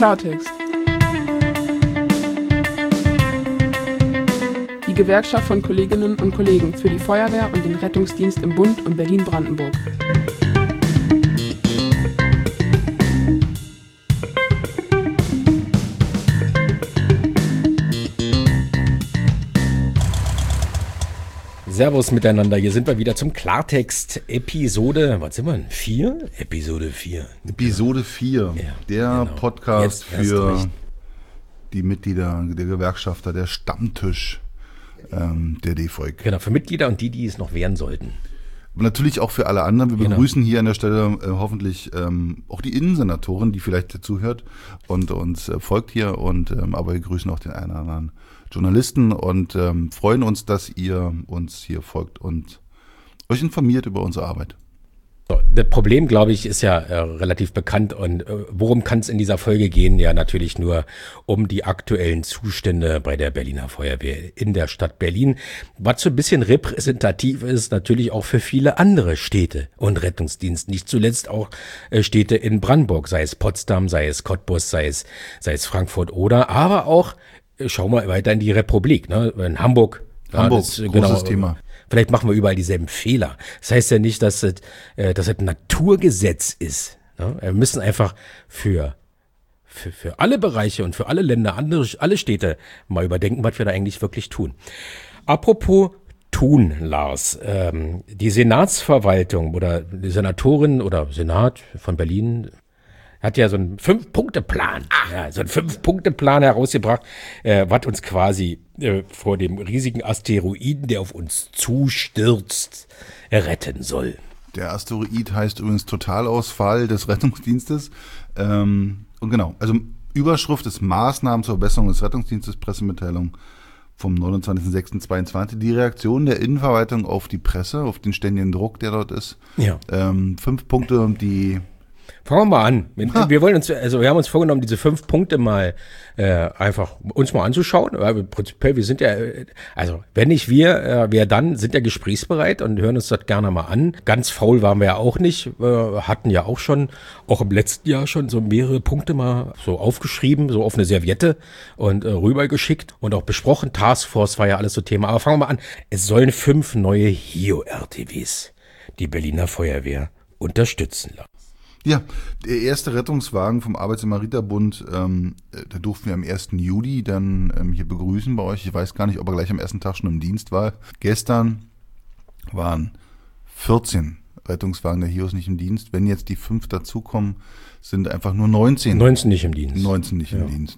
Klartext. Die Gewerkschaft von Kolleginnen und Kollegen für die Feuerwehr und den Rettungsdienst im Bund und Berlin-Brandenburg. Servus miteinander, hier sind wir wieder zum Klartext Episode, was sind wir denn? 4? Episode 4. Episode 4, Ja, der genau. Podcast Jetzt erst für recht. die Mitglieder der Gewerkschafter, der Stammtisch der DEFOIG. Genau, für Mitglieder und die es noch werden sollten. Und natürlich auch für alle anderen. Wir Genau. begrüßen hier an der Stelle hoffentlich auch die Innensenatorin, die vielleicht zuhört und uns folgt hier. Aber wir grüßen auch den einen oder anderen Journalisten und freuen uns, dass ihr uns hier folgt und euch informiert über unsere Arbeit. So, das Problem, glaube ich, ist ja relativ bekannt und worum kann es in dieser Folge gehen? Ja, natürlich nur um die aktuellen Zustände bei der Berliner Feuerwehr in der Stadt Berlin, was so ein bisschen repräsentativ ist, natürlich auch für viele andere Städte und Rettungsdienste, nicht zuletzt auch Städte in Brandenburg, sei es Potsdam, sei es Cottbus, sei es Frankfurt oder, aber auch, schauen wir weiter in die Republik, ne? In Hamburg. Hamburg, das, großes Thema. Vielleicht machen wir überall dieselben Fehler. Das heißt ja nicht, dass es ein Naturgesetz ist. Ne? Wir müssen einfach für alle Bereiche und für alle Länder, alle Städte mal überdenken, was wir da eigentlich wirklich tun. Apropos tun, Lars. Die Senatsverwaltung oder die Senatorin oder Senat von Berlin hat ja so einen 5-Punkte-Plan, so einen 5-Punkte-Plan herausgebracht, was uns quasi vor dem riesigen Asteroiden, der auf uns zustürzt, retten soll. Der Asteroid heißt übrigens Totalausfall des Rettungsdienstes. Und genau, also Überschrift ist Maßnahmen zur Verbesserung des Rettungsdienstes, Pressemitteilung vom 29.06.22. Die Reaktion der Innenverwaltung auf die Presse, auf den ständigen Druck, der dort ist. Ja. 5 Punkte, die... Fangen wir mal an. Wir haben uns vorgenommen, diese 5 Punkte mal einfach uns mal anzuschauen. Weil prinzipiell, wir sind ja, also wenn nicht wir, wer dann, sind ja gesprächsbereit und hören uns das gerne mal an. Ganz faul waren wir ja auch nicht, hatten ja auch schon, auch im letzten Jahr schon so mehrere Punkte mal so aufgeschrieben, so auf eine Serviette und rübergeschickt und auch besprochen. Taskforce war ja alles so Thema. Aber fangen wir mal an. Es sollen 5 neue HIO-RTWs die Berliner Feuerwehr unterstützen lassen. Ja, der erste Rettungswagen vom Arbeits-Samariter-Bund, da durften wir am 1. Juli dann hier begrüßen bei euch. Ich weiß gar nicht, ob er gleich am ersten Tag schon im Dienst war. Gestern waren 14 Rettungswagen der HIOs nicht im Dienst. Wenn jetzt die 5 dazukommen, sind einfach nur 19. 19 nicht im Dienst. 19 nicht im Dienst.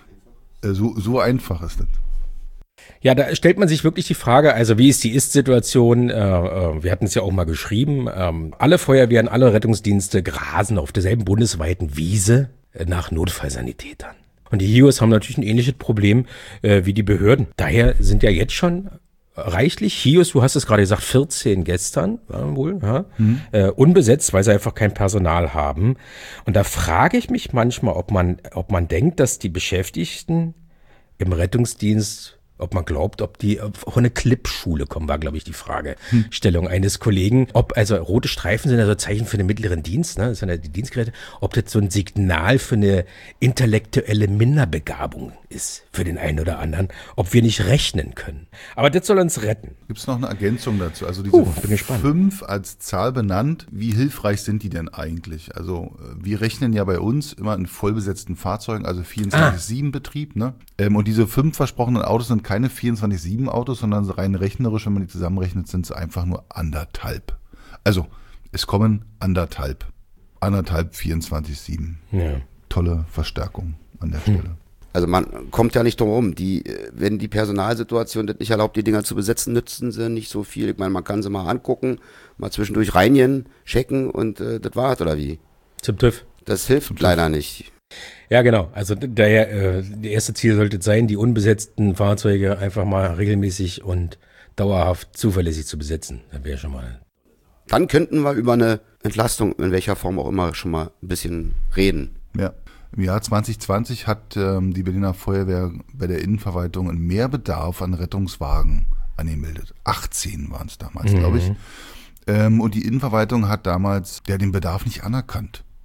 So einfach ist das. Ja, da stellt man sich wirklich die Frage, also wie ist die Ist-Situation? Wir hatten es ja auch mal geschrieben, alle Feuerwehren, alle Rettungsdienste grasen auf derselben bundesweiten Wiese nach Notfallsanitätern. Und die HIOs haben natürlich ein ähnliches Problem wie die Behörden. Daher sind ja jetzt schon reichlich HIOs, du hast es gerade gesagt, 14 gestern wohl, unbesetzt, weil sie einfach kein Personal haben. Und da frage ich mich manchmal, ob man denkt, dass die Beschäftigten im Rettungsdienst, ob man glaubt, ob die auch in eine Clip-Schule kommen, war, glaube ich, die Fragestellung eines Kollegen. Ob, also rote Streifen sind ja so Zeichen für den mittleren Dienst, ne? Das sind ja die Dienstgeräte. Ob das so ein Signal für eine intellektuelle Minderbegabung ist, für den einen oder anderen. Ob wir nicht rechnen können. Aber das soll uns retten. Gibt es noch eine Ergänzung dazu? Also diese bin gespannt. 5 als Zahl benannt, wie hilfreich sind die denn eigentlich? Also wir rechnen ja bei uns immer in vollbesetzten Fahrzeugen, also 24/7-Betrieb. Ne? Und diese 5 versprochenen Autos sind keine 24/7-Autos, sondern rein rechnerisch, wenn man die zusammenrechnet, sind es einfach nur 1,5. Also es kommen 1,5 24/7. Ja. Tolle Verstärkung an der Stelle. Also man kommt ja nicht drum herum. Wenn die Personalsituation das nicht erlaubt, die Dinger zu besetzen, nützen sie nicht so viel. Ich meine, man kann sie mal angucken, mal zwischendurch reinigen, checken und das war's, oder wie? Zum TÜV. Das hilft leider nicht. Ja, genau. Also daher, das erste Ziel sollte sein, die unbesetzten Fahrzeuge einfach mal regelmäßig und dauerhaft zuverlässig zu besetzen. Das wäre schon mal. Dann könnten wir über eine Entlastung, in welcher Form auch immer, schon mal ein bisschen reden. Ja. Im Jahr 2020 hat die Berliner Feuerwehr bei der Innenverwaltung einen Mehrbedarf an Rettungswagen angemeldet. 18 waren es damals, glaube ich. Und die Innenverwaltung hat damals den Bedarf nicht anerkannt.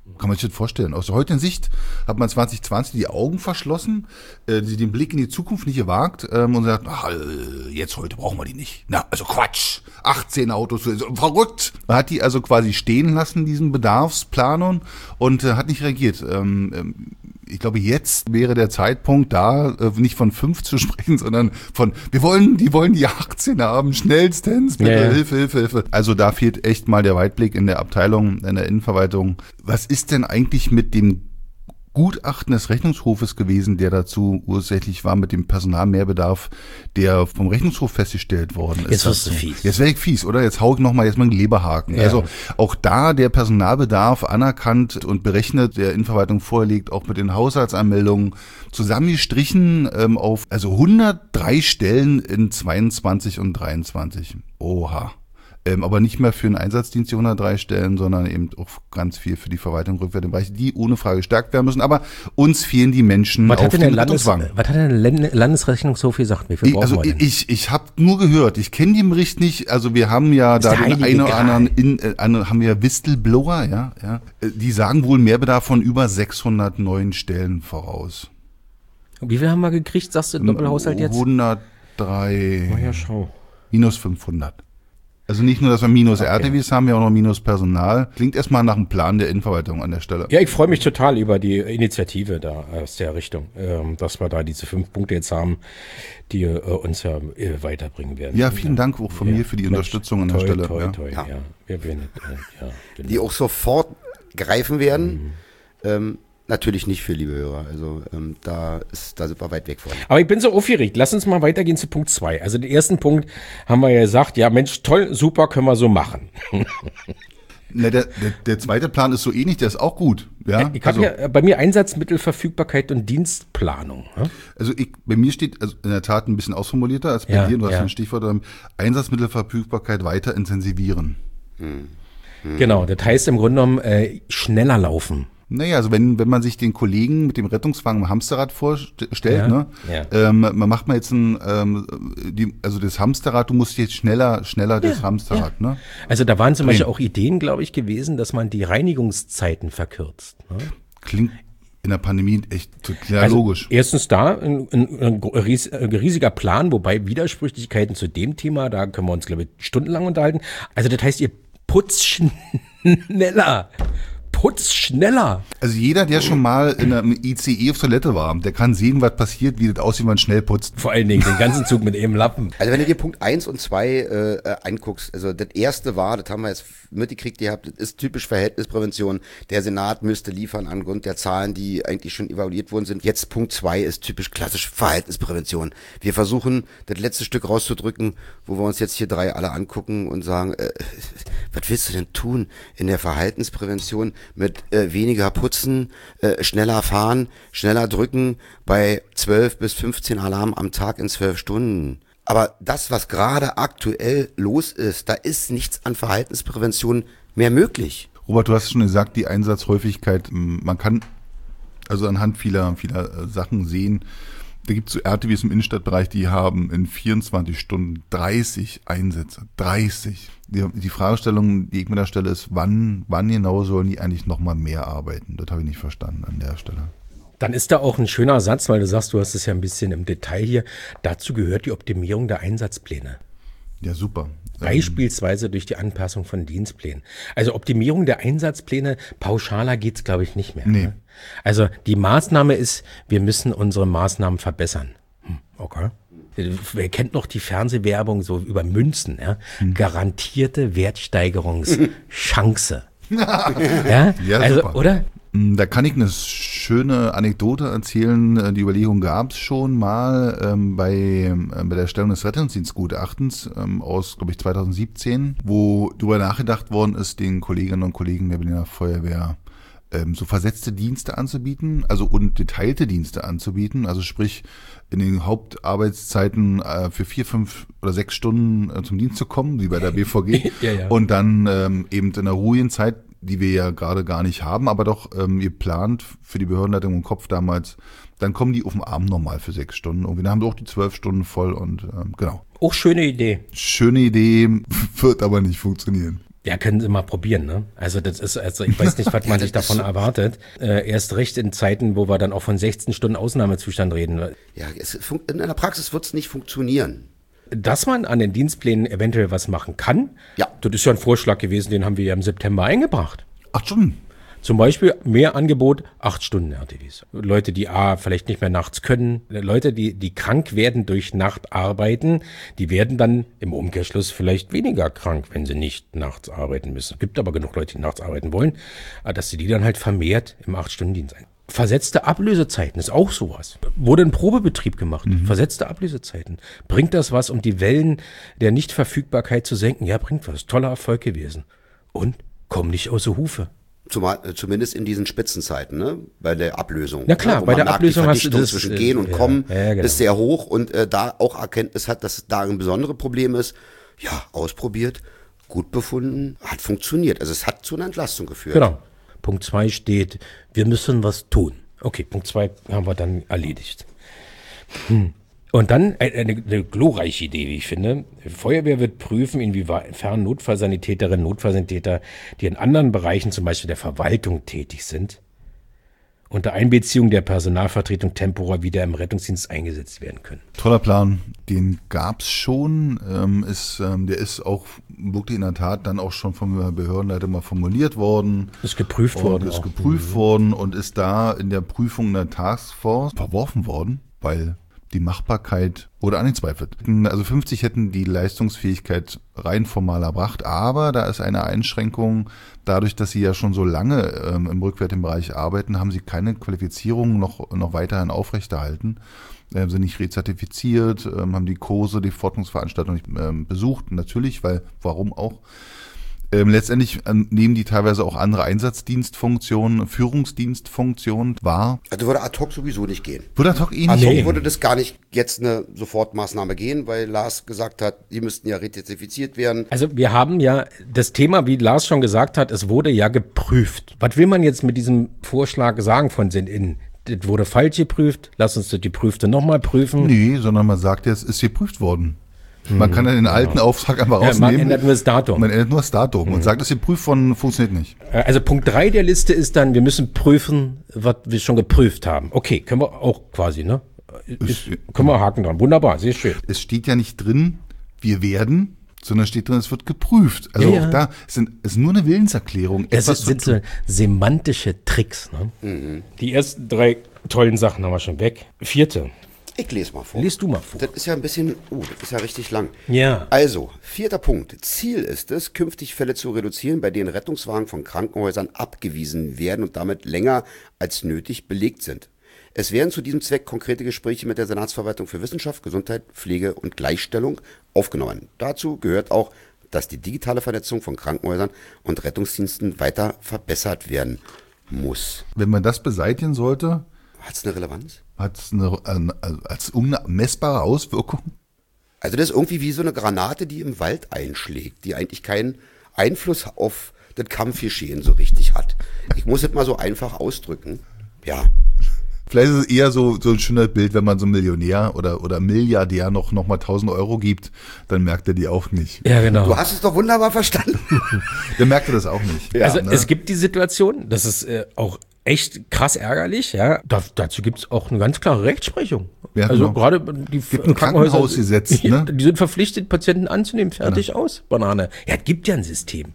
Kann man sich das vorstellen. Aus der heutigen Sicht hat man 2020 die Augen verschlossen, den Blick in die Zukunft nicht gewagt und sagt, jetzt heute brauchen wir die nicht. Na, also Quatsch. 18 Autos, verrückt. Man hat die also quasi stehen lassen, diesen Bedarfsplanern, und hat nicht reagiert. Ich glaube, jetzt wäre der Zeitpunkt da, nicht von 5 zu sprechen, sondern von, die wollen die 18 haben, schnellstens, bitte, Ja. Hilfe. Also da fehlt echt mal der Weitblick in der Abteilung, in der Innenverwaltung. Was ist denn eigentlich mit dem Gutachten des Rechnungshofes gewesen, der dazu ursächlich war mit dem Personalmehrbedarf, der vom Rechnungshof festgestellt worden ist? Jetzt wirst du fies. Jetzt wäre ich fies, oder? Jetzt hau ich nochmal einen Leberhaken. Ja. Also auch da der Personalbedarf anerkannt und berechnet, der Innenverwaltung vorliegt, auch mit den Haushaltsanmeldungen zusammengestrichen auf 103 Stellen in 22 und 23. Oha. Aber nicht mehr für den Einsatzdienst die 103 Stellen, sondern eben auch ganz viel für die Verwaltung rückwärts im Bereich, die ohne Frage gestärkt werden müssen. Aber uns fehlen die Menschen Was auf hat denn dem der Rettungswagen. Was hat denn der Landesrechnungshof gesagt? Wie viel brauchen Also wir denn? ich habe nur gehört, ich kenne den Bericht nicht. Also wir haben ja da der den Heilige einen oder Gral. anderen, haben wir Whistleblower, ja. Die sagen wohl Mehrbedarf von über 609 Stellen voraus. Wie viel haben wir gekriegt, sagst du, Doppelhaushalt jetzt? 103 Na ja, schau. minus 500. Also nicht nur, dass wir minus RTWs haben, wir haben auch noch minus Personal. Klingt erstmal nach einem Plan der Innenverwaltung an der Stelle. Ja, ich freue mich total über die Initiative da aus der Richtung, dass wir da diese 5 Punkte jetzt haben, die uns ja weiterbringen werden. Ja, vielen Dank auch von mir für die Unterstützung an der Stelle. Ja. Toi, ja. Wir werden, genau. Die auch sofort greifen werden. Natürlich nicht für liebe Hörer. Also da sind wir weit weg von. Aber ich bin so aufgeregt. Lass uns mal weitergehen zu Punkt 2. Also den ersten Punkt haben wir ja gesagt, ja Mensch, toll, super, können wir so machen. Ne, der zweite Plan ist so ähnlich, der ist auch gut. Ja, Ich habe ja bei mir Einsatzmittelverfügbarkeit und Dienstplanung. Ja? Also bei mir steht also in der Tat ein bisschen ausformulierter als bei Ja, dir. Du hast ja. ein Stichwort, Einsatzmittelverfügbarkeit weiter intensivieren. Genau, das heißt im Grunde genommen schneller laufen. Naja, also wenn man sich den Kollegen mit dem Rettungswagen im Hamsterrad vorstellt, Ja, ne, ja. man macht mal jetzt also das Hamsterrad, du musst jetzt schneller das Hamsterrad, ne? Also da waren zum Drehen. Beispiel auch Ideen, glaube ich, gewesen, dass man die Reinigungszeiten verkürzt. Ne? Klingt in der Pandemie echt total Also logisch. Erstens da ein riesiger Plan, wobei Widersprüchlichkeiten zu dem Thema, da können wir uns, glaube ich, stundenlang unterhalten. Also das heißt, ihr putzt schneller. Also jeder, der schon mal in einem ICE auf Toilette war, der kann sehen, was passiert, wie das aussieht, wenn man schnell putzt. Vor allen Dingen den ganzen Zug mit einem Lappen. Also wenn du dir Punkt 1 und 2 anguckst, also das erste war, das haben wir jetzt mitgekriegt gehabt, das ist typisch Verhältnisprävention. Der Senat müsste liefern angrund der Zahlen, die eigentlich schon evaluiert worden sind. Jetzt Punkt 2 ist typisch klassisch Verhaltensprävention. Wir versuchen, das letzte Stück rauszudrücken, wo wir uns jetzt hier 3 alle angucken und sagen, was willst du denn tun in der Verhaltensprävention mit weniger putzen, schneller fahren, schneller drücken bei 12 bis 15 Alarmen am Tag in 12 Stunden. Aber das, was gerade aktuell los ist, da ist nichts an Verhaltensprävention mehr möglich. Robert, du hast schon gesagt, die Einsatzhäufigkeit, man kann also anhand vieler Sachen sehen, da gibt es so RTWs im Innenstadtbereich, die haben in 24 Stunden 30 Einsätze. 30. Die Fragestellung, die ich mir da stelle, ist, wann genau sollen die eigentlich nochmal mehr arbeiten? Das habe ich nicht verstanden an der Stelle. Dann ist da auch ein schöner Satz, weil du sagst, du hast es ja ein bisschen im Detail hier. Dazu gehört die Optimierung der Einsatzpläne. Ja, super. Beispielsweise durch die Anpassung von Dienstplänen. Also Optimierung der Einsatzpläne, pauschaler geht's, glaube ich, nicht mehr. Nee. Ne? Also die Maßnahme ist, wir müssen unsere Maßnahmen verbessern. Okay. Wer kennt noch die Fernsehwerbung so über Münzen? Ja? Garantierte Wertsteigerungschance. Ja, Ja, also, super. oder? Da kann ich eine schöne Anekdote erzählen. Die Überlegung gab es schon mal bei der Erstellung des Rettungsdienstgutachtens aus, glaube ich, 2017, wo darüber nachgedacht worden ist, den Kolleginnen und Kollegen der Berliner Feuerwehr so versetzte Dienste anzubieten, also und geteilte Dienste anzubieten, also sprich in den Hauptarbeitszeiten für 4, 5 oder 6 Stunden zum Dienst zu kommen, wie bei der BVG, Ja. und dann eben in der ruhigen Zeit, die wir ja gerade gar nicht haben, aber doch geplant für die Behördenleitung im Kopf damals, dann kommen die auf den Abend nochmal für 6 Stunden und wir haben auch die 12 Stunden voll und genau. Auch schöne Idee. Schöne Idee, wird aber nicht funktionieren. Ja, können Sie mal probieren, ne? Also ich weiß nicht, was man sich davon erwartet. Erst recht in Zeiten, wo wir dann auch von 16 Stunden Ausnahmezustand reden. Ja, in der Praxis wird es nicht funktionieren. Dass man an den Dienstplänen eventuell was machen kann, Ja. das ist ja ein Vorschlag gewesen, den haben wir ja im September eingebracht. 8 Stunden. Zum Beispiel mehr Angebot, 8 Stunden RTWs. Leute, die vielleicht nicht mehr nachts können, Leute, die krank werden durch Nachtarbeiten, die werden dann im Umkehrschluss vielleicht weniger krank, wenn sie nicht nachts arbeiten müssen. Es gibt aber genug Leute, die nachts arbeiten wollen, dass sie die dann halt vermehrt im 8-Stunden-Dienst ein. Versetzte Ablösezeiten ist auch sowas. Wurde ein Probebetrieb gemacht. Versetzte Ablösezeiten. Bringt das was, um die Wellen der Nichtverfügbarkeit zu senken? Ja, bringt was. Toller Erfolg gewesen. Und kommen nicht außer Hufe. Zumindest in diesen Spitzenzeiten, ne? Bei der Ablösung. Na klar, wo bei man der merkt, Ablösung die hast du Verdichtung das, zwischen Gehen und Kommen genau. ist sehr hoch und da auch Erkenntnis hat, dass da ein besonderes Problem ist. Ja, ausprobiert, gut befunden, hat funktioniert. Also es hat zu einer Entlastung geführt. Genau. Punkt 2 steht, wir müssen was tun. Okay, Punkt 2 haben wir dann erledigt. Und dann eine glorreiche Idee, wie ich finde. Die Feuerwehr wird prüfen, inwiefern Notfallsanitäterinnen, Notfallsanitäter, die in anderen Bereichen, zum Beispiel der Verwaltung, tätig sind, unter Einbeziehung der Personalvertretung temporär wieder im Rettungsdienst eingesetzt werden können. Toller Plan, den gab's schon. Der ist auch wirklich in der Tat dann auch schon vom Behördenleiter mal formuliert worden. Ist geprüft worden. Ist geprüft worden und ist da in der Prüfung der Taskforce verworfen worden, weil die Machbarkeit wurde angezweifelt. Also 50 hätten die Leistungsfähigkeit rein formal erbracht, aber da ist eine Einschränkung. Dadurch, dass sie ja schon so lange im rückwärtigen Bereich arbeiten, haben sie keine Qualifizierung noch weiterhin aufrechterhalten. Sind nicht rezertifiziert, haben die Kurse, die Fortbildungsveranstaltungen nicht besucht. Natürlich, weil, warum auch? Letztendlich nehmen die teilweise auch andere Einsatzdienstfunktionen, Führungsdienstfunktionen wahr. Also würde ad hoc sowieso nicht gehen. Würde ad hoc eh nicht Ad hoc gehen. würde das gar nicht jetzt eine Sofortmaßnahme gehen, weil Lars gesagt hat, die müssten ja rezertifiziert werden. Also wir haben ja das Thema, wie Lars schon gesagt hat, es wurde ja geprüft. Was will man jetzt mit diesem Vorschlag sagen von Sinn-In? Das wurde falsch geprüft, lass uns das Geprüfte nochmal prüfen. Nee, sondern man sagt jetzt, es ist geprüft worden. Man kann ja den alten Auftrag einfach Ja, rausnehmen. man ändert nur das Datum. Man ändert nur das Datum und sagt, es ist geprüft worden, funktioniert nicht. Also Punkt 3 der Liste ist dann, wir müssen prüfen, was wir schon geprüft haben. Okay, können wir auch quasi, ne? Können wir Haken dran. Wunderbar, sehr schön. Es steht ja nicht drin, wir werden, sondern steht drin, es wird geprüft. Also Ja, auch da ist nur eine Willenserklärung. Das etwas sind zu tun. so semantische Tricks. Ne? Die ersten 3 tollen Sachen haben wir schon weg. 4. Ich lese mal vor. Lies du mal vor. Das ist ja ein bisschen, das ist ja richtig lang. Ja. Also, 4. Punkt. Ziel ist es, künftig Fälle zu reduzieren, bei denen Rettungswagen von Krankenhäusern abgewiesen werden und damit länger als nötig belegt sind. Es werden zu diesem Zweck konkrete Gespräche mit der Senatsverwaltung für Wissenschaft, Gesundheit, Pflege und Gleichstellung aufgenommen. Dazu gehört auch, dass die digitale Vernetzung von Krankenhäusern und Rettungsdiensten weiter verbessert werden muss. Wenn man das beseitigen sollte, Hat es eine Relevanz? hat es als unmessbare Auswirkung. Also das ist irgendwie wie so eine Granate, die im Wald einschlägt, die eigentlich keinen Einfluss auf das Kampfgeschehen so richtig hat. Ich muss es mal so einfach ausdrücken. Ja, Vielleicht ist es eher so ein schönes Bild, wenn man so einem Millionär oder Milliardär noch mal 1.000 Euro gibt, dann merkt er die auch nicht. Ja, genau. du hast es doch wunderbar verstanden. Dann merkt er das auch nicht. Also ne? es gibt die Situation, das ist auch echt krass ärgerlich, ja. Dazu gibt es auch eine ganz klare Rechtsprechung. Ja, also genau. gerade die Gibt ein Krankenhausgesetz, ne? Die sind verpflichtet, Patienten anzunehmen, fertig aus, Banane. Ja, es gibt ja ein System.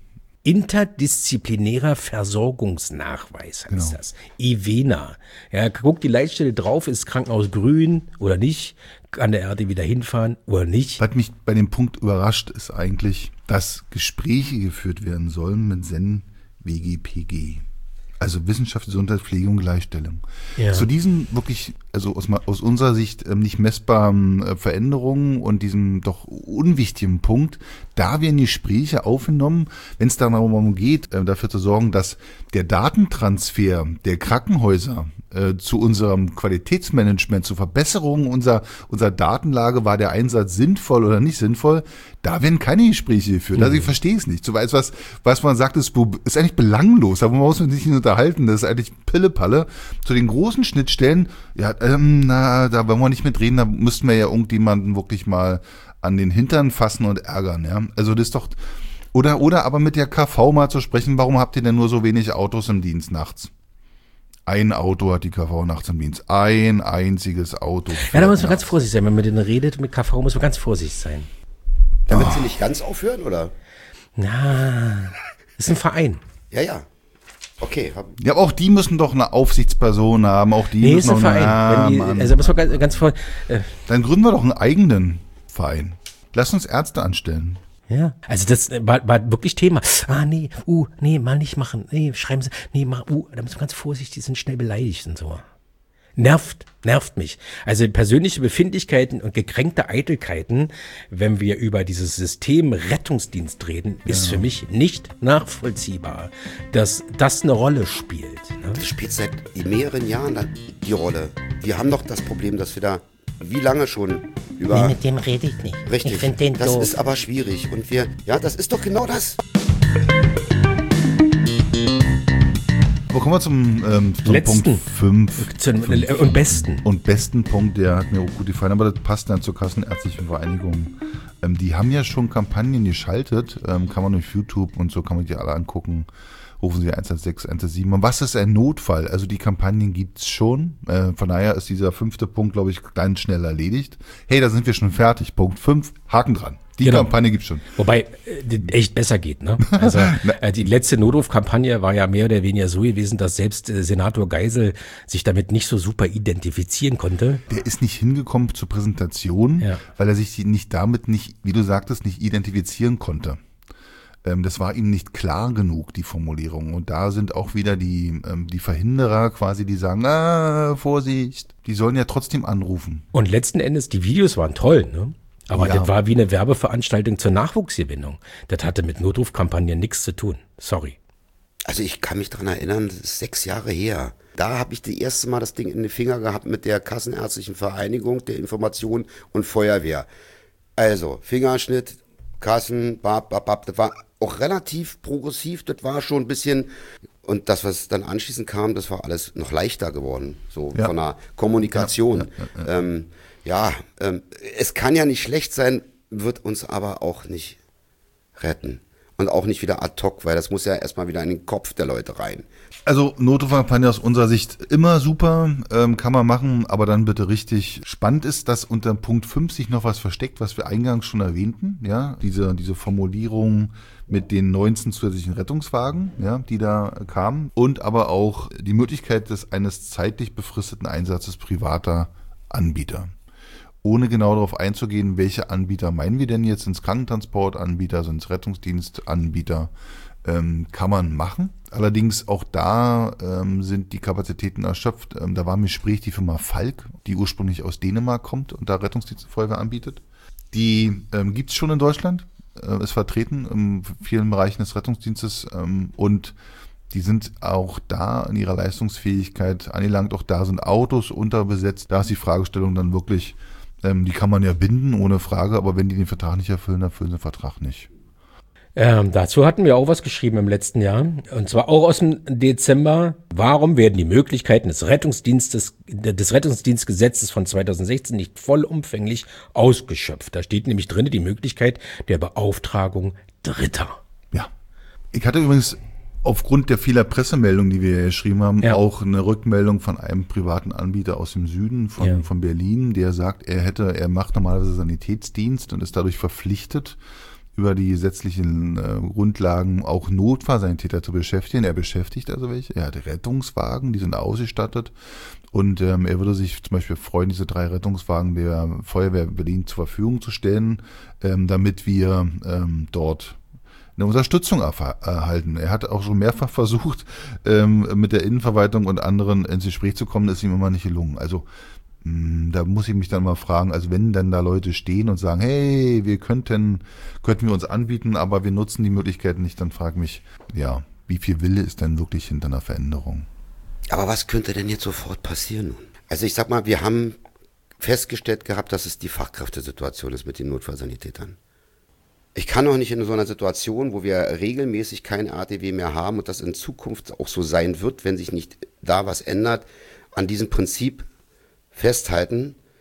Interdisziplinärer Versorgungsnachweis heißt das. IVENA. Ja, guckt die Leitstelle drauf, ist das Krankenhaus grün oder nicht, kann der RD wieder hinfahren oder nicht. Was mich bei dem Punkt überrascht, ist eigentlich, dass Gespräche geführt werden sollen mit SEN-WGPG. Also Wissenschaft, Gesundheit, Pflege und Gleichstellung. Ja. Zu diesen wirklich, also aus unserer Sicht nicht messbaren Veränderungen und diesem doch unwichtigen Punkt, da werden Gespräche aufgenommen, wenn es darum geht, dafür zu sorgen, dass der Datentransfer der Krankenhäuser zu unserem Qualitätsmanagement, zur Verbesserung unserer Datenlage, war der Einsatz sinnvoll oder nicht sinnvoll, da werden keine Gespräche geführt. Also ich verstehe es nicht. So was man sagt, ist eigentlich belanglos, aber man muss sich nicht unterhalten, das ist eigentlich Pillepalle. Zu den großen Schnittstellen, ja, da wollen wir nicht mitreden, da müssten wir ja irgendjemanden wirklich mal an den Hintern fassen und ärgern, ja. Also das ist doch, Oder aber mit der KV mal zu sprechen, warum habt ihr denn nur so wenig Autos im Dienst nachts? Ein Auto hat die KV nachts im Dienst. Ein einziges Auto. Ja, da muss man ganz vorsichtig sein. Wenn man mit denen redet, mit KV, muss man ganz vorsichtig sein. Damit sie nicht ganz aufhören, oder? Na, das ist ein Verein. Ja. Okay. Ja, aber auch die müssen doch eine Aufsichtsperson haben. Auch die Nee, müssen ist ein noch Verein. Also muss man ganz vor. Dann gründen wir doch einen eigenen Verein. Lass uns Ärzte anstellen. Ja, also das war wirklich Thema. Nee, mal nicht machen. Nee, schreiben Sie, da muss man ganz vorsichtig, die sind schnell beleidigt und so. Nervt mich. Also persönliche Befindlichkeiten und gekränkte Eitelkeiten, wenn wir über dieses System Rettungsdienst reden, ist für mich nicht nachvollziehbar, dass das eine Rolle spielt. Ne? Das spielt seit mehreren Jahren die Rolle. Wir haben doch das Problem, dass wir da, wie lange schon, über... Nee, mit dem rede ich nicht. Richtig, Ich finde den das doof. ist aber schwierig. Und das ist doch genau das. Aber kommen wir zum Letzten. Punkt 5. Und besten. Und besten Punkt, der hat mir auch gut gefallen, aber das passt dann zur Kassenärztlichen Vereinigung. Die haben ja schon Kampagnen geschaltet, kann man durch YouTube und so, kann man die alle angucken. Rufen Sie 116, 117. Und was ist ein Notfall? Also die Kampagnen gibt's schon. Von daher ist dieser 5. Punkt, glaube ich, ganz schnell erledigt. Hey, da sind wir schon fertig. Punkt 5, Haken dran. Die Kampagne gibt's schon. Wobei echt besser geht, ne? Also die letzte Notrufkampagne war ja mehr oder weniger so gewesen, dass selbst Senator Geisel sich damit nicht so super identifizieren konnte. Der ist nicht hingekommen zur Präsentation, weil er sich damit nicht, wie du sagtest, nicht identifizieren konnte. Das war ihm nicht klar genug, die Formulierung. Und da sind auch wieder die Verhinderer quasi, die sagen, Vorsicht, die sollen ja trotzdem anrufen. Und letzten Endes, die Videos waren toll, ne? Aber Ja. das war wie eine Werbeveranstaltung zur Nachwuchsgewinnung. Das hatte mit Notrufkampagnen nichts zu tun. Sorry. Also ich kann mich daran erinnern, das ist 6 Jahre her. Da habe ich das erste Mal das Ding in den Finger gehabt mit der Kassenärztlichen Vereinigung der Information und Feuerwehr. Also Fingerschnitt, Kassen, das war auch relativ progressiv, das war schon ein bisschen, und das, was dann anschließend kam, das war alles noch leichter geworden, so von der Kommunikation. Es kann ja nicht schlecht sein, wird uns aber auch nicht retten. Und auch nicht wieder ad hoc, weil das muss ja erstmal wieder in den Kopf der Leute rein. Also Notrufkampagne aus unserer Sicht immer super, kann man machen, aber dann bitte richtig. Spannend ist, dass unter Punkt 5 sich noch was versteckt, was wir eingangs schon erwähnten, ja, diese Formulierung mit den 19 zusätzlichen Rettungswagen, ja, die da kamen, und aber auch die Möglichkeit eines zeitlich befristeten Einsatzes privater Anbieter. Ohne genau darauf einzugehen, welche Anbieter meinen wir denn jetzt, sind es Krankentransportanbieter, sind es Rettungsdienstanbieter, kann man machen. Allerdings auch da sind die Kapazitäten erschöpft. Da war im Gespräch die Firma Falk, die ursprünglich aus Dänemark kommt und da Rettungsdienst und Feuerwehr anbietet. Die gibt es schon in Deutschland, ist vertreten in vielen Bereichen des Rettungsdienstes und die sind auch da in ihrer Leistungsfähigkeit angelangt. Auch da sind Autos unterbesetzt. Da ist die Fragestellung dann wirklich, die kann man ja binden, ohne Frage, aber wenn die den Vertrag nicht erfüllen, dann erfüllen sie den Vertrag nicht. Dazu hatten wir auch was geschrieben im letzten Jahr, und zwar auch aus dem Dezember. Warum werden die Möglichkeiten des Rettungsdienstgesetzes von 2016 nicht vollumfänglich ausgeschöpft? Da steht nämlich drin die Möglichkeit der Beauftragung Dritter. Ja. Ich hatte übrigens aufgrund der vieler Pressemeldungen, die wir geschrieben haben, auch eine Rückmeldung von einem privaten Anbieter aus dem Süden von Berlin, der sagt, er macht normalerweise Sanitätsdienst und ist dadurch verpflichtet, über die gesetzlichen Grundlagen auch Notfallsanitäter zu beschäftigen. Er beschäftigt also welche. Er hat Rettungswagen, die sind ausgestattet. Und er würde sich zum Beispiel freuen, diese 3 Rettungswagen der Feuerwehr Berlin zur Verfügung zu stellen, damit wir dort eine Unterstützung erhalten. Er hat auch schon mehrfach versucht, mit der Innenverwaltung und anderen ins Gespräch zu kommen, ist ihm immer nicht gelungen. Also da muss ich mich dann mal fragen, also wenn dann da Leute stehen und sagen, hey, könnten wir uns anbieten, aber wir nutzen die Möglichkeiten nicht, dann frage ich mich, ja, wie viel Wille ist denn wirklich hinter einer Veränderung? Aber was könnte denn jetzt sofort passieren? Also ich sag mal, wir haben festgestellt gehabt, dass es die Fachkräftesituation ist mit den Notfallsanitätern. Ich kann auch nicht in so einer Situation, wo wir regelmäßig keine ATW mehr haben und das in Zukunft auch so sein wird, wenn sich nicht da was ändert, an diesem Prinzip festhalten.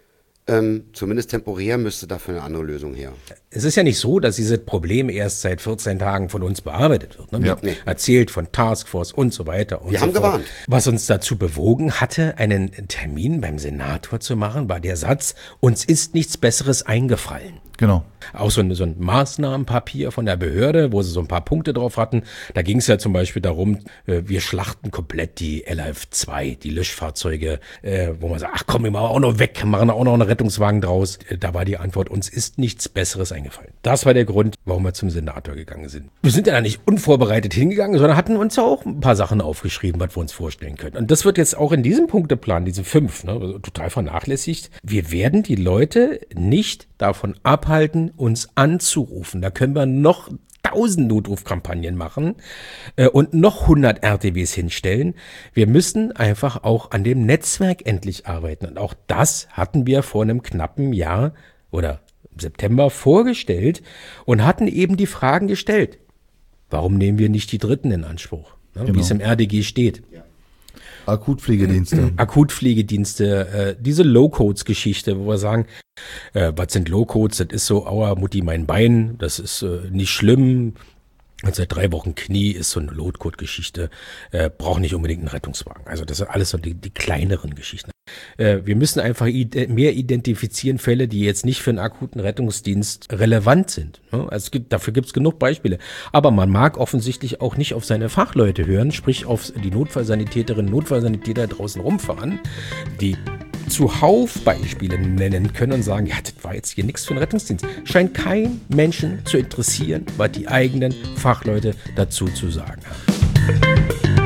Zumindest temporär müsste dafür eine andere Lösung her. Es ist ja nicht so, dass dieses Problem erst seit 14 Tagen von uns bearbeitet wird. Ne? Ja. Nee. Erzählt von Taskforce und so weiter. Und Wir so haben fort. gewarnt. Was uns dazu bewogen hatte, einen Termin beim Senator zu machen, war der Satz, uns ist nichts Besseres eingefallen. Genau. Auch so ein Maßnahmenpapier von der Behörde, wo sie so ein paar Punkte drauf hatten. Da ging es ja zum Beispiel darum, wir schlachten komplett die LF2, die Löschfahrzeuge, wo man sagt, ach komm, wir machen auch noch weg, machen auch noch einen Rettungswagen draus. Da war die Antwort, uns ist nichts Besseres eingefallen. Das war der Grund, warum wir zum Senator gegangen sind. Wir sind ja da nicht unvorbereitet hingegangen, sondern hatten uns ja auch ein paar Sachen aufgeschrieben, was wir uns vorstellen können. Und das wird jetzt auch in diesem Punkteplan, diese 5, ne, total vernachlässigt. Wir werden die Leute nicht davon abhalten, uns anzurufen. Da können wir noch 1000 Notrufkampagnen machen und noch 100 RTWs hinstellen. Wir müssen einfach auch an dem Netzwerk endlich arbeiten. Und auch das hatten wir vor einem knappen Jahr oder im September vorgestellt und hatten eben die Fragen gestellt. Warum nehmen wir nicht die Dritten in Anspruch? Ne, Genau. wie es im RDG steht. Akutpflegedienste. Akutpflegedienste, diese Low-Codes-Geschichte, wo wir sagen, was sind Low-Codes? Das ist so, aua, Mutti, mein Bein, das ist nicht schlimm. Und seit 3 Wochen Knie ist so eine Low-Code-Geschichte, braucht nicht unbedingt einen Rettungswagen. Also das sind alles so die kleineren Geschichten. Wir müssen einfach mehr identifizieren Fälle, die jetzt nicht für einen akuten Rettungsdienst relevant sind. Also dafür gibt es genug Beispiele. Aber man mag offensichtlich auch nicht auf seine Fachleute hören, sprich auf die Notfallsanitäterinnen, Notfallsanitäter draußen rumfahren, die zuhauf Beispiele nennen können und sagen, ja, das war jetzt hier nichts für einen Rettungsdienst. Scheint kein Menschen zu interessieren, was die eigenen Fachleute dazu zu sagen haben.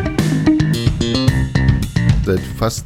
Seit fast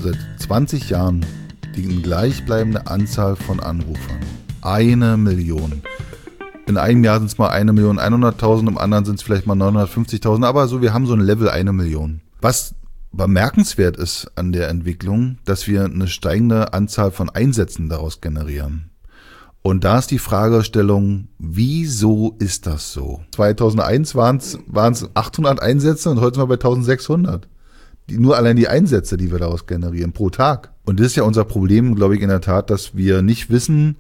20 Jahren die gleichbleibende Anzahl von Anrufern. 1 Million. In einem Jahr sind es mal 1.100.000, im anderen sind es vielleicht mal 950.000, aber so, wir haben so ein Level 1 Million. Was bemerkenswert ist an der Entwicklung, dass wir eine steigende Anzahl von Einsätzen daraus generieren. Und da ist die Fragestellung, wieso ist das so? 2001 waren es 800 Einsätze und heute sind wir bei 1600. Nur allein die Einsätze, die wir daraus generieren pro Tag. Und das ist ja unser Problem, glaube ich, in der Tat, dass wir nicht wissen,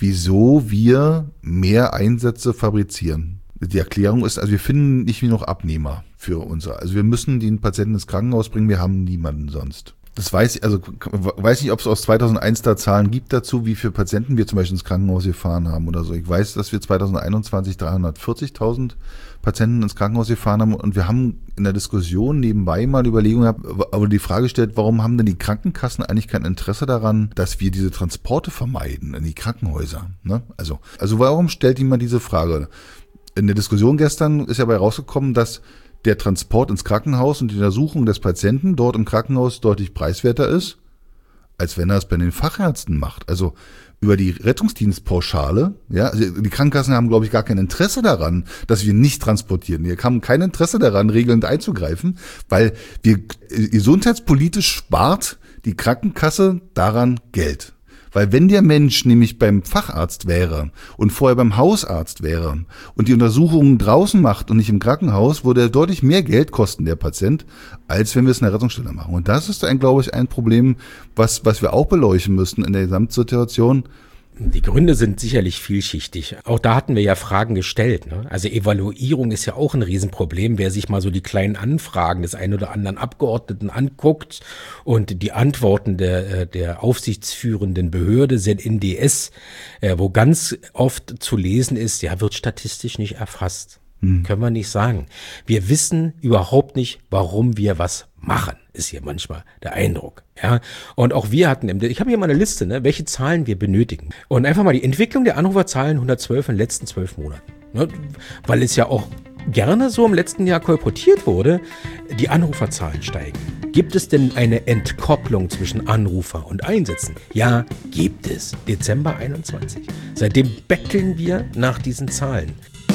wieso wir mehr Einsätze fabrizieren. Die Erklärung ist, also wir finden nicht genug Abnehmer für unser. Also wir müssen den Patienten ins Krankenhaus bringen, wir haben niemanden sonst. Das weiß ich nicht, ob es aus 2001 da Zahlen gibt dazu, wie viele Patienten wir zum Beispiel ins Krankenhaus gefahren haben oder so. Ich weiß, dass wir 2021 340.000 Patienten ins Krankenhaus gefahren haben und wir haben in der Diskussion nebenbei mal die Überlegung gehabt, aber die Frage stellt, warum haben denn die Krankenkassen eigentlich kein Interesse daran, dass wir diese Transporte vermeiden in die Krankenhäuser? Ne? Also warum stellt jemand diese Frage? In der Diskussion gestern ist ja dabei rausgekommen, dass der Transport ins Krankenhaus und die Untersuchung des Patienten dort im Krankenhaus deutlich preiswerter ist, als wenn er es bei den Fachärzten macht. Also über die Rettungsdienstpauschale, ja, also die Krankenkassen haben, glaube ich, gar kein Interesse daran, dass wir nicht transportieren. Wir haben kein Interesse daran, regelnd einzugreifen, weil wir gesundheitspolitisch spart die Krankenkasse daran Geld. Weil wenn der Mensch nämlich beim Facharzt wäre und vorher beim Hausarzt wäre und die Untersuchungen draußen macht und nicht im Krankenhaus, würde er deutlich mehr Geld kosten, der Patient, als wenn wir es in der Rettungsstelle machen. Und das ist glaube ich, ein Problem, was wir auch beleuchten müssen in der Gesamtsituation. Die Gründe sind sicherlich vielschichtig. Auch da hatten wir ja Fragen gestellt. Ne? Also Evaluierung ist ja auch ein Riesenproblem. Wer sich mal so die kleinen Anfragen des einen oder anderen Abgeordneten anguckt und die Antworten der aufsichtsführenden Behörde, ZNDS, wo ganz oft zu lesen ist, ja, wird statistisch nicht erfasst. Können wir nicht sagen. Wir wissen überhaupt nicht, warum wir was machen, ist hier manchmal der Eindruck. Ja, und auch wir hatten, ich habe hier mal eine Liste, ne, welche Zahlen wir benötigen. Und einfach mal die Entwicklung der Anruferzahlen 112 in den letzten 12 Monaten. Ne, weil es ja auch gerne so im letzten Jahr kolportiert wurde, die Anruferzahlen steigen. Gibt es denn eine Entkopplung zwischen Anrufer und Einsätzen? Ja, gibt es. Dezember 21. Seitdem betteln wir nach diesen Zahlen.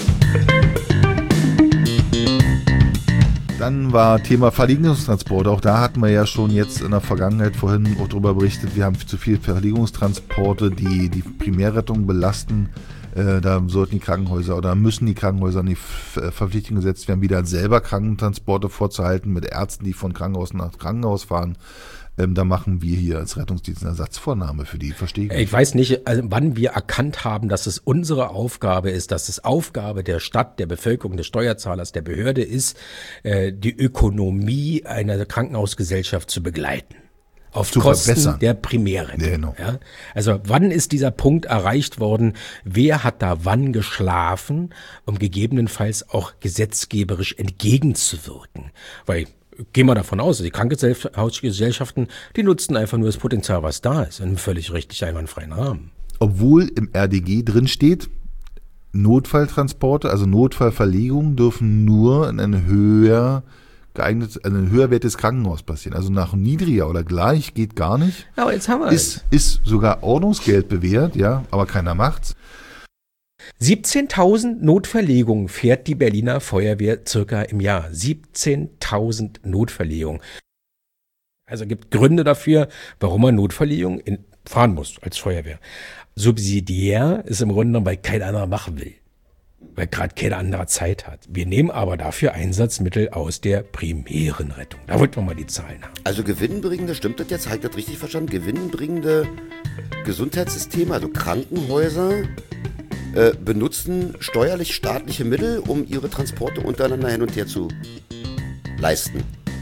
Dann war Thema Verlegungstransport. Auch da hatten wir ja schon jetzt in der Vergangenheit vorhin auch darüber berichtet, wir haben zu viele Verlegungstransporte, die Primärrettung belasten. Da sollten die Krankenhäuser oder müssen die Krankenhäuser in die Verpflichtung gesetzt werden, wieder selber Krankentransporte vorzuhalten mit Ärzten, die von Krankenhaus nach Krankenhaus fahren. Da machen wir hier als Rettungsdienst eine Ersatzvornahme für die, verstehe ich nicht. Ich weiß nicht, wann wir erkannt haben, dass es unsere Aufgabe ist, dass es Aufgabe der Stadt, der Bevölkerung, des Steuerzahlers, der Behörde ist, die Ökonomie einer Krankenhausgesellschaft zu begleiten. Auf Kosten verbessern. Der Primärrettung. Ja, genau. Ja? Also wann ist dieser Punkt erreicht worden? Wer hat da wann geschlafen, um gegebenenfalls auch gesetzgeberisch entgegenzuwirken? Weil gehen wir davon aus, die Krankenhausgesellschaften, die nutzen einfach nur das Potenzial, was da ist, in einem völlig richtig einwandfreien Rahmen. Obwohl im RDG drin steht, Notfalltransporte, also Notfallverlegungen dürfen nur in ein höherwertiges Krankenhaus passieren. Also nach niedriger oder gleich geht gar nicht. Aber jetzt haben wir Ist sogar Ordnungsgeld bewährt, ja, aber keiner macht's. 17.000 Notverlegungen fährt die Berliner Feuerwehr circa im Jahr. 17.000 Notverlegungen. Also gibt Gründe dafür, warum man Notverlegungen fahren muss als Feuerwehr. Subsidiär ist im Grunde genommen, weil kein anderer machen will. Weil gerade keiner andere Zeit hat. Wir nehmen aber dafür Einsatzmittel aus der primären Rettung. Da wollten wir mal die Zahlen haben. Also gewinnbringende, stimmt das jetzt, habe ich das richtig verstanden? Gewinnbringende Gesundheitssysteme, also Krankenhäuser, benutzen steuerlich staatliche Mittel, um ihre Transporte untereinander hin und her zu leisten.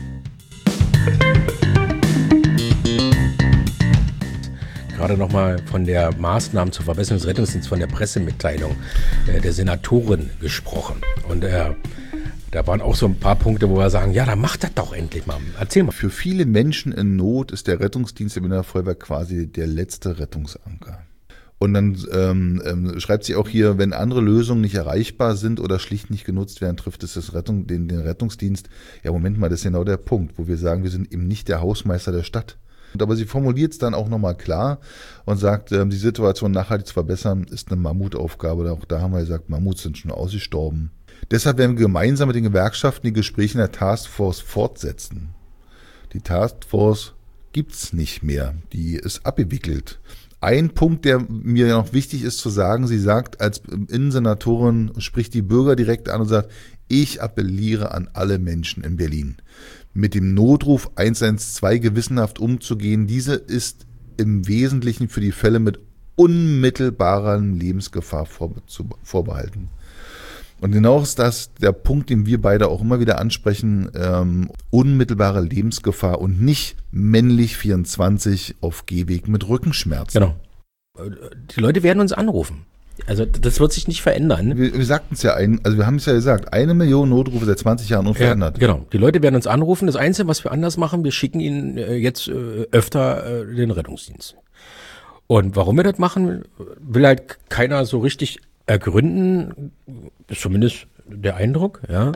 Gerade nochmal von der Maßnahmen zur Verbesserung des Rettungsdienstes, von der Pressemitteilung der Senatorin gesprochen. Und da waren auch so ein paar Punkte, wo wir sagen, ja, dann macht das doch endlich mal. Erzähl mal. Für viele Menschen in Not ist der Rettungsdienst im Berliner Feuerwehr quasi der letzte Rettungsanker. Und dann schreibt sie auch hier, wenn andere Lösungen nicht erreichbar sind oder schlicht nicht genutzt werden, trifft es den Rettungsdienst. Ja, Moment mal, das ist genau der Punkt, wo wir sagen, wir sind eben nicht der Hausmeister der Stadt. Aber sie formuliert es dann auch nochmal klar und sagt, die Situation nachhaltig zu verbessern, ist eine Mammutaufgabe. Auch da haben wir gesagt, Mammuts sind schon ausgestorben. Deshalb werden wir gemeinsam mit den Gewerkschaften die Gespräche in der Taskforce fortsetzen. Die Taskforce gibt's nicht mehr, die ist abgewickelt. Ein Punkt, der mir noch wichtig ist zu sagen, sie sagt als Innensenatorin, spricht die Bürger direkt an und sagt, ich appelliere an alle Menschen in Berlin, mit dem Notruf 112 gewissenhaft umzugehen. Diese ist im Wesentlichen für die Fälle mit unmittelbarer Lebensgefahr vorbehalten. Und genau ist das der Punkt, den wir beide auch immer wieder ansprechen, unmittelbare Lebensgefahr und nicht männlich 24 auf Gehweg mit Rückenschmerzen. Genau. Die Leute werden uns anrufen. Also das wird sich nicht verändern. Wir sagten es ja, wir haben es ja gesagt, 1 Million Notrufe seit 20 Jahren unverändert. Ja, genau. Die Leute werden uns anrufen. Das Einzige, was wir anders machen, wir schicken ihnen jetzt öfter den Rettungsdienst. Und warum wir das machen, will halt keiner so richtig ergründen, ist zumindest der Eindruck, ja.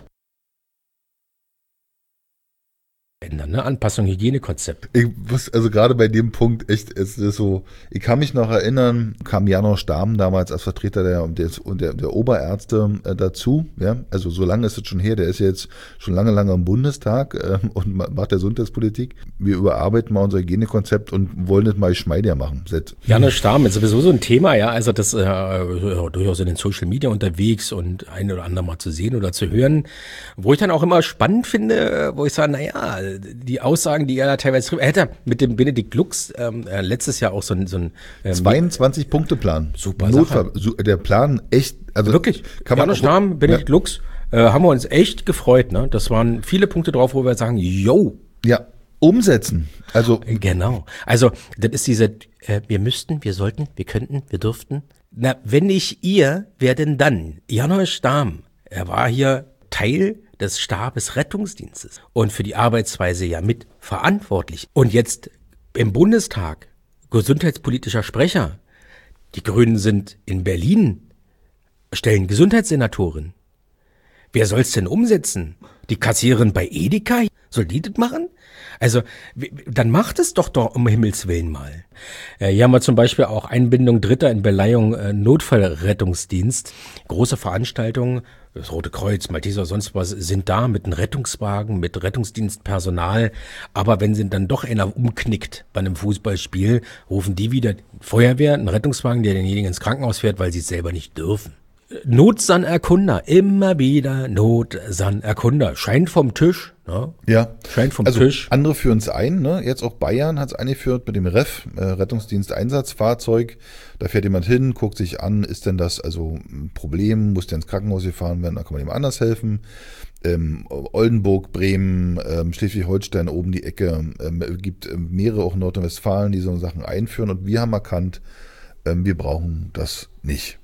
Ändern, ne? Anpassung, Hygienekonzept. Ich muss, also gerade bei dem Punkt echt, es ist so, ich kann mich noch erinnern, kam Janosch Dahmen damals als Vertreter der Oberärzte dazu, ja, also so lange ist es schon her, der ist jetzt schon lange im Bundestag und macht der Gesundheitspolitik. Wir überarbeiten mal unser Hygienekonzept und wollen das mal geschmeidiger machen. Janosch Dahmen ist sowieso so ein Thema, ja, also das durchaus in den Social Media unterwegs und ein oder andere mal zu sehen oder zu hören, wo ich dann auch immer spannend finde, wo ich sage, naja, die Aussagen, die er da teilweise trifft, er hätte mit dem Benedikt Lux letztes Jahr auch so ein 22-Punkte-Plan. Super Sache. Der Plan echt, also wirklich, Janosch Dahmen, Benedikt Lux, haben wir uns echt gefreut, ne? Das waren viele Punkte drauf, wo wir sagen, yo. Ja, umsetzen. Also genau. Also das ist diese, wir müssten, wir sollten, wir könnten, wir dürften. Na, wenn nicht ihr, wer denn dann? Janosch Dahmen, er war hier Teil des Stabes Rettungsdienstes und für die Arbeitsweise ja mit verantwortlich. Und jetzt im Bundestag gesundheitspolitischer Sprecher. Die Grünen sind in Berlin, stellen Gesundheitssenatoren. Wer soll's denn umsetzen? Die Kassiererin bei Edeka? Soll die das machen? Also, dann macht es doch um Himmels Willen mal. Hier haben wir zum Beispiel auch Einbindung Dritter in Beleihung Notfallrettungsdienst. Große Veranstaltungen, das Rote Kreuz, Malteser, sonst was, sind da mit einem Rettungswagen, mit Rettungsdienstpersonal. Aber wenn sie dann doch einer umknickt bei einem Fußballspiel, rufen die wieder Feuerwehr, einen Rettungswagen, der denjenigen ins Krankenhaus fährt, weil sie es selber nicht dürfen. Notsannerkunder, immer wieder Notsannerkunder. Scheint vom Tisch. Ne? Ja. Scheint vom also Tisch. Andere führen es ein, ne? Jetzt auch Bayern hat es eingeführt mit dem REF, Rettungsdiensteinsatzfahrzeug. Da fährt jemand hin, guckt sich an, ist denn das also ein Problem, muss der ins Krankenhaus gefahren werden, da kann man jemand anders helfen. Oldenburg, Bremen, Schleswig-Holstein, oben die Ecke, gibt mehrere auch in Nordrhein-Westfalen, die so Sachen einführen. Und wir haben erkannt, wir brauchen das nicht.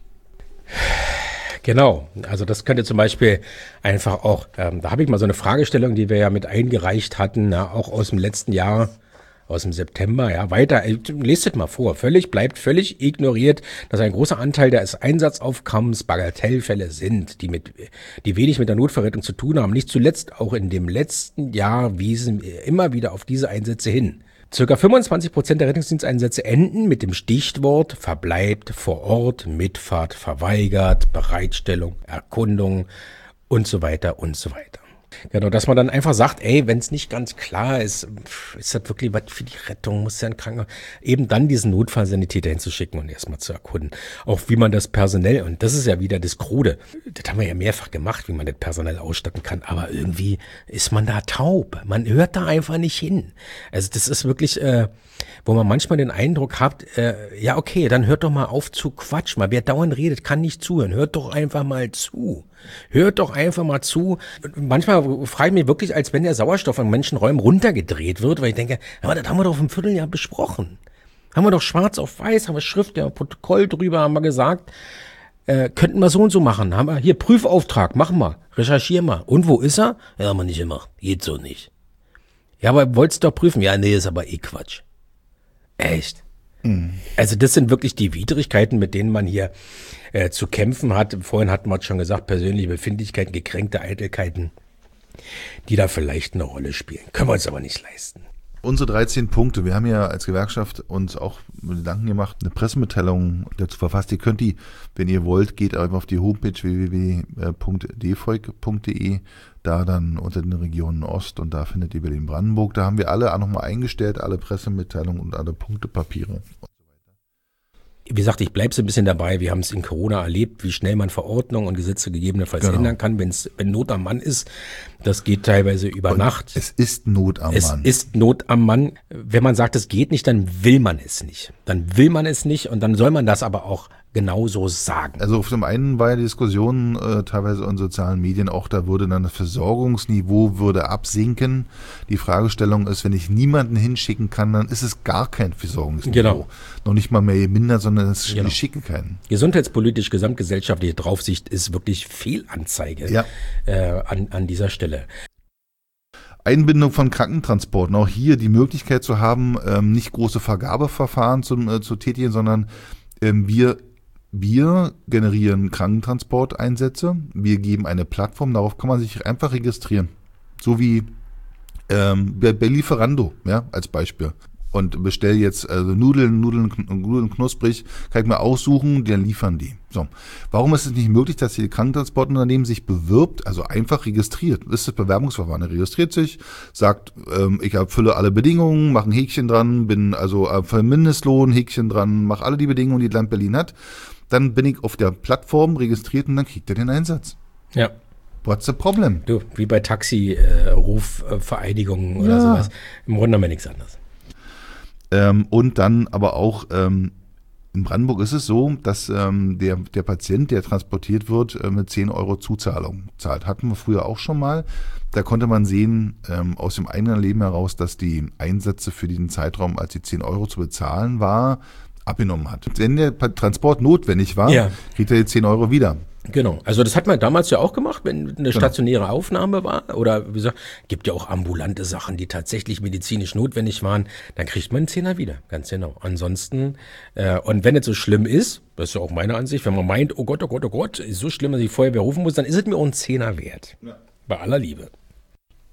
Genau, also das könnte zum Beispiel einfach auch, da habe ich mal so eine Fragestellung, die wir ja mit eingereicht hatten, auch aus dem letzten Jahr, aus dem September, ja, weiter, lest es mal vor, bleibt völlig ignoriert, dass ein großer Anteil des Einsatzaufkommens Bagatellfälle sind, die wenig mit der Notverrettung zu tun haben. Nicht zuletzt auch in dem letzten Jahr wiesen wir immer wieder auf diese Einsätze hin. Circa 25% der Rettungsdiensteinsätze enden mit dem Stichwort verbleibt vor Ort, Mitfahrt verweigert, Bereitstellung, Erkundung und so weiter und so weiter. Genau, dass man dann einfach sagt, ey, wenn es nicht ganz klar ist, ist das wirklich was für die Rettung, muss ja ein Krankenhaus, eben dann diesen Notfallsanitäter hinzuschicken und erstmal zu erkunden. Auch wie man das personell, und das ist ja wieder das Krude, das haben wir ja mehrfach gemacht, wie man das personell ausstatten kann, aber irgendwie ist man da taub. Man hört da einfach nicht hin. Also das ist wirklich, wo man manchmal den Eindruck hat, ja okay, dann hört doch mal auf zu quatschen. Wer dauernd redet, kann nicht zuhören. Hört doch einfach mal zu. Hört doch einfach mal zu. Manchmal frage ich mich wirklich, als wenn der Sauerstoff in Menschenräumen runtergedreht wird, weil ich denke, aber das haben wir doch im Vierteljahr besprochen. Haben wir doch schwarz auf weiß, haben wir Schrift, ja, Protokoll drüber, haben wir gesagt, könnten wir so und so machen. Haben wir hier Prüfauftrag, machen wir, recherchieren wir. Und wo ist er? Ja, haben wir nicht gemacht. Geht so nicht. Ja, aber wolltest du doch prüfen? Ja, nee, ist aber eh Quatsch. Echt? Also das sind wirklich die Widrigkeiten, mit denen man hier zu kämpfen hat. Vorhin hatten wir schon gesagt, persönliche Befindlichkeiten, gekränkte Eitelkeiten, die da vielleicht eine Rolle spielen. Können wir uns aber nicht leisten. Unsere 13 Punkte. Wir haben ja als Gewerkschaft uns auch Gedanken gemacht, eine Pressemitteilung dazu verfasst. Ihr könnt die, wenn ihr wollt, geht einfach auf die Homepage www.dvolk.de, da dann unter den Regionen Ost und da findet ihr Berlin-Brandenburg. Da haben wir alle auch nochmal eingestellt, alle Pressemitteilungen und alle Punktepapiere. Wie gesagt, ich bleibe so ein bisschen dabei. Wir haben es in Corona erlebt, wie schnell man Verordnungen und Gesetze gegebenenfalls ändern kann, wenn Not am Mann ist. Das geht teilweise über Nacht. Es ist Not am Mann. Es ist Not am Mann. Wenn man sagt, es geht nicht, dann will man es nicht. Dann will man es nicht und dann soll man das aber auch genauso sagen. Also auf dem einen war ja die Diskussion teilweise in sozialen Medien auch, da würde dann das Versorgungsniveau würde absinken. Die Fragestellung ist, wenn ich niemanden hinschicken kann, dann ist es gar kein Versorgungsniveau. Genau. Noch nicht mal mehr gemindert, sondern ich schicke keinen. Gesundheitspolitisch, gesamtgesellschaftliche Draufsicht ist wirklich Fehlanzeige an dieser Stelle. Einbindung von Krankentransporten. Auch hier die Möglichkeit zu haben, nicht große Vergabeverfahren zu tätigen, sondern wir generieren Krankentransporteinsätze. Wir geben eine Plattform, darauf kann man sich einfach registrieren. So wie bei Lieferando, ja, als Beispiel. Und bestell jetzt Nudeln knusprig, kann ich mir aussuchen, dann liefern die. So. Warum ist es nicht möglich, dass die Krankentransportunternehmen sich bewirbt, also einfach registriert? Das ist das Bewerbungsverfahren. Er registriert sich, sagt, ich erfülle alle Bedingungen, mache ein Häkchen dran, bin also für Mindestlohn, Häkchen dran, mache alle die Bedingungen, die das Land Berlin hat. Dann bin ich auf der Plattform registriert und dann kriegt er den Einsatz. Ja. What's the problem? Du, wie bei Taxi-Rufvereinigungen oder sowas. Im Grunde haben wir nichts anderes. Und dann aber auch in Brandenburg ist es so, dass der Patient, der transportiert wird, mit 10 Euro Zuzahlung zahlt. Hatten wir früher auch schon mal. Da konnte man sehen, aus dem eigenen Leben heraus, dass die Einsätze für diesen Zeitraum, als die 10 Euro zu bezahlen war, abgenommen hat. Wenn der Transport notwendig war, kriegt er die 10 Euro wieder. Genau, also das hat man damals ja auch gemacht, wenn eine stationäre Aufnahme war oder wie gesagt, gibt ja auch ambulante Sachen, die tatsächlich medizinisch notwendig waren, dann kriegt man einen Zehner wieder, ganz genau. Ansonsten, und wenn es so schlimm ist, das ist ja auch meine Ansicht, wenn man meint, oh Gott, ist so schlimm, dass ich Feuerwehr rufen muss, dann ist es mir auch ein Zehner wert. Ja. Bei aller Liebe.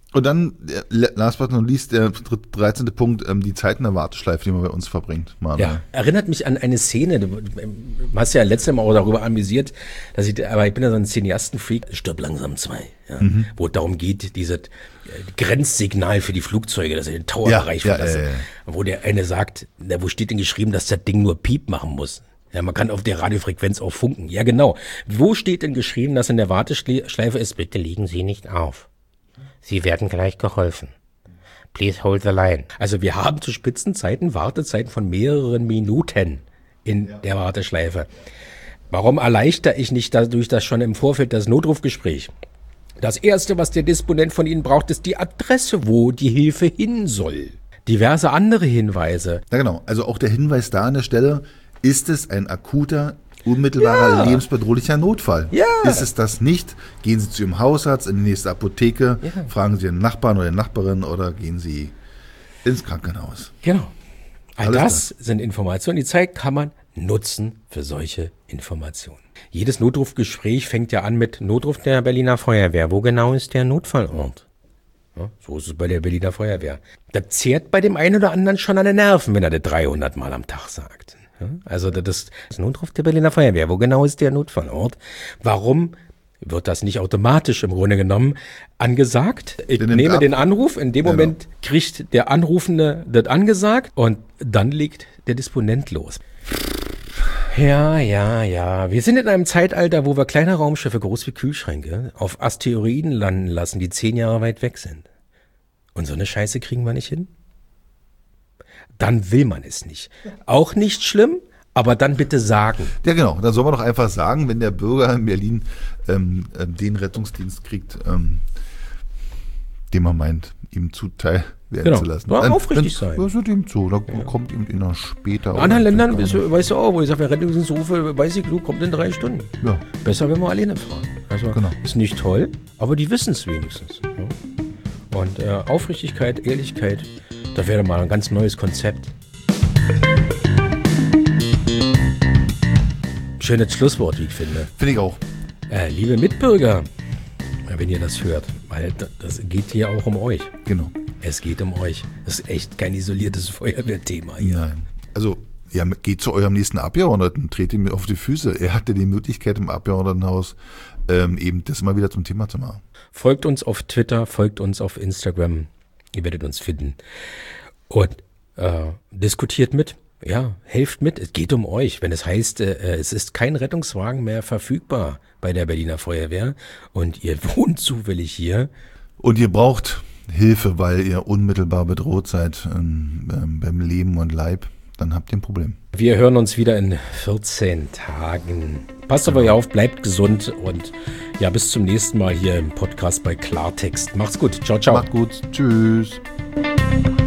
Und dann, last but not least, der 13. Punkt, die Zeit in der Warteschleife, die man bei uns verbringt. Ja, erinnert mich an eine Szene, du hast ja letztes Mal auch darüber amüsiert, aber ich bin ja so ein Cineasten-Freak, Stirb langsam 2, ja, wo es darum geht, dieses Grenzsignal für die Flugzeuge, dass sie den Towerbereich verlassen, wo der eine sagt, wo steht denn geschrieben, dass das Ding nur Piep machen muss? Ja, man kann auf der Radiofrequenz auch funken. Ja, genau. Wo steht denn geschrieben, dass in der Warteschleife ist, bitte legen Sie nicht auf. Sie werden gleich geholfen. Please hold the line. Also wir haben zu Spitzenzeiten Wartezeiten von mehreren Minuten in der Warteschleife. Warum erleichter ich nicht dadurch das schon im Vorfeld das Notrufgespräch? Das Erste, was der Disponent von Ihnen braucht, ist die Adresse, wo die Hilfe hin soll. Diverse andere Hinweise. Ja, genau. Also auch der Hinweis da an der Stelle, ist es ein akuter, unmittelbarer, lebensbedrohlicher Notfall? Ja. Ist es das nicht? Gehen Sie zu Ihrem Hausarzt, in die nächste Apotheke, fragen Sie den Nachbarn oder die Nachbarin oder gehen Sie ins Krankenhaus. Genau. All das sind Informationen, die Zeit kann man nutzen für solche Informationen. Jedes Notrufgespräch fängt ja an mit Notruf der Berliner Feuerwehr. Wo genau ist der Notfallort? Ja, so ist es bei der Berliner Feuerwehr. Das zehrt bei dem einen oder anderen schon an den Nerven, wenn er das 300 Mal am Tag sagt. Also das Notruf der Berliner Feuerwehr. Wo genau ist der Notfallort? Warum wird das nicht automatisch im Grunde genommen angesagt? Ich nehme den Anruf, in dem Moment kriegt der Anrufende das angesagt und dann legt der Disponent los. Ja. Wir sind in einem Zeitalter, wo wir kleine Raumschiffe, groß wie Kühlschränke, auf Asteroiden landen lassen, die 10 Jahre weit weg sind. Und so eine Scheiße kriegen wir nicht hin? Dann will man es nicht. Auch nicht schlimm, aber dann bitte sagen. Ja, genau. Dann soll man doch einfach sagen, wenn der Bürger in Berlin den Rettungsdienst kriegt, den man meint, ihm zuteil werden zu lassen. Ja, aufrichtig sein. Das wird ihm zu. Da kommt ihm noch später. In anderen Ländern, weißt du auch, wo ich sage, Rettungsdienstrufe, weiß ich, du, kommt in 3 Stunden. Ja. Besser, wenn wir alleine fahren. Also, ist nicht toll, aber die wissen es wenigstens. Ja. Und Aufrichtigkeit, Ehrlichkeit, das wäre mal ein ganz neues Konzept. Schönes Schlusswort, wie ich finde. Finde ich auch. Liebe Mitbürger, wenn ihr das hört, weil das geht hier auch um euch. Genau. Es geht um euch. Das ist echt kein isoliertes Feuerwehrthema hier. Nein. Also, ja, geht zu eurem nächsten Abgeordneten, tretet ihm auf die Füße. Er hatte die Möglichkeit im Abgeordnetenhaus eben das mal wieder zum Thema zu machen. Folgt uns auf Twitter, folgt uns auf Instagram. Ihr werdet uns finden. Und diskutiert mit. Ja, helft mit. Es geht um euch. Wenn es heißt, es ist kein Rettungswagen mehr verfügbar bei der Berliner Feuerwehr und ihr wohnt zufällig hier. Und ihr braucht Hilfe, weil ihr unmittelbar bedroht seid beim Leben und Leib, dann habt ihr ein Problem. Wir hören uns wieder in 14 Tagen. Passt auf euch auf, bleibt gesund und ja, bis zum nächsten Mal hier im Podcast bei Klartext. Macht's gut. Ciao, ciao. Macht gut. Tschüss.